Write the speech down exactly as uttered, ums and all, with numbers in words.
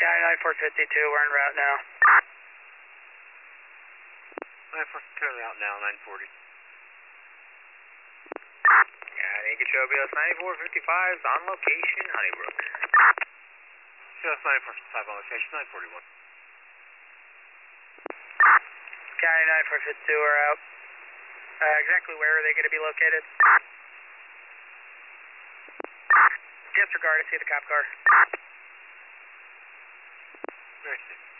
Yeah, nine four fifty-two, we're en route now. nine four fifty-two en route now, nine forty. Yeah, Okeechobee, ninety-four fifty-five is on location, Honeybrook. C S ninety-four fifty-five on location, nine forty-one. County nine four fifty-two, we're out. Uh, exactly where are they going to be located? Disregard, I see the cop car. Very safe.